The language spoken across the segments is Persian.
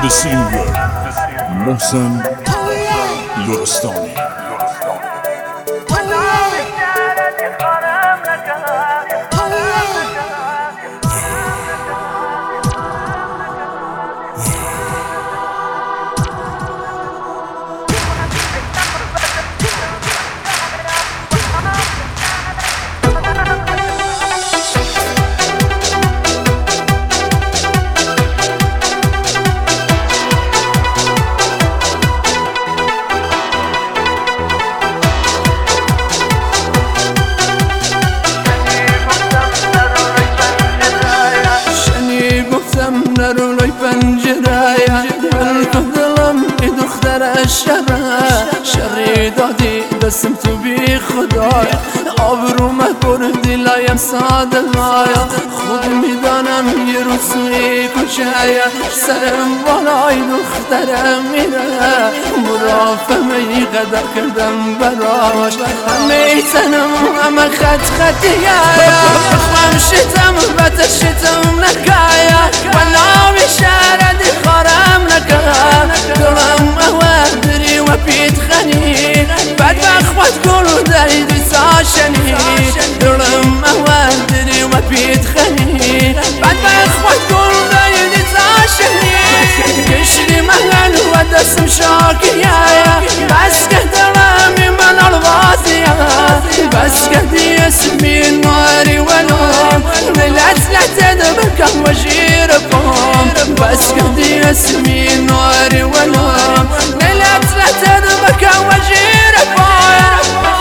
سینگر محسن لرستانی. نرولای پنجره دلم ای دختر شری دادی دستم تو بی خدای آبروم بردی لایم ساده لایا خود میدانم یه روزی کشه سرم بالای دخترم میره مرافمه ای قدر کردم براش همه تنم همه خطیه خمشتم بتشتم نکایا والله شردی خارم نکا دلم اوادری و پیت خنی بعد بخوات کلو دایدی ساشنی دلم اوادری و پیت خنی بعد بخوات کلو دایدی ساشنی کشری مهن و دستم شاکیه بس که دلمی من الوازیه بس که دی اسمی نواری ولوم لت بکم و جیر بوم بس که دی اسمی نواری ولوم لت بکم و جیر بوم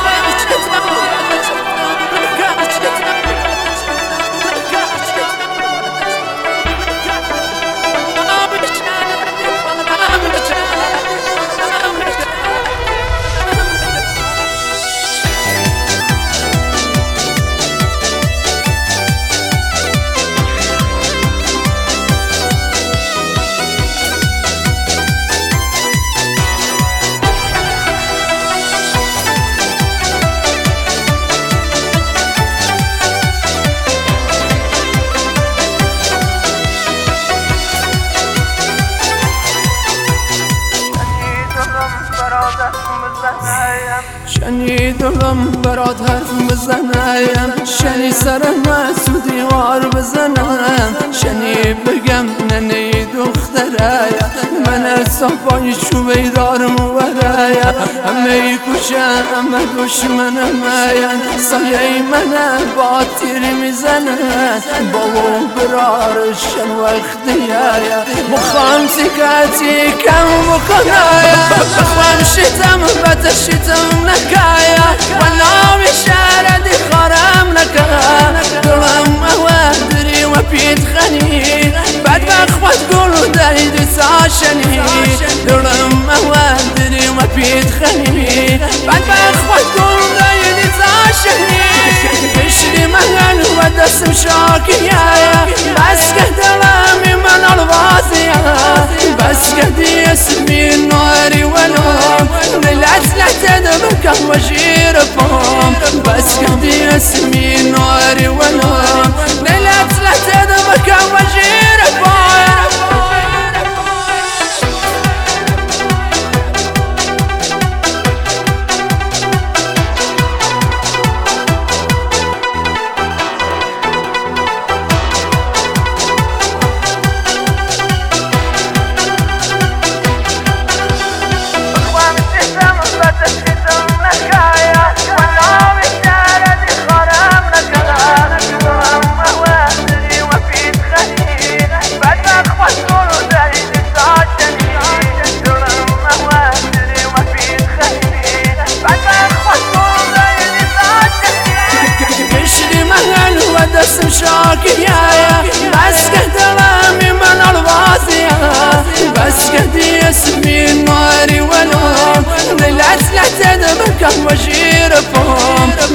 شنی دلم برات حرف بزنم شنی سرم تو دیوار بزنم شنی بگم ننه دختره من صفای چوبه دارم ورایا همه کشه همه دشمنم سایه من با تیری میزنن بابا برارشن وقتیه مخوام سکتی کم بکنایا بخوام شتم بتشتم نکایا والله شردی خارم نکا دلم اوادری و پیت خنی بعد بخوات گلو دایدی ساشنی دلم اوادری و پیت خنی بعد بخوات گلو دایدی ساشنی کشری مهن و دستم شاکیه بس که دلمی من الوازیه بس که دی اسمی نواری ولوم لت بکم و جیر بوم بس که دی اسمی نواری ولوم لت بکم و جیر بوم دستم شاکیه بس که دلمی من الوازیه بس که دی اسمی نواری ولوم لت بکم و جیر بوم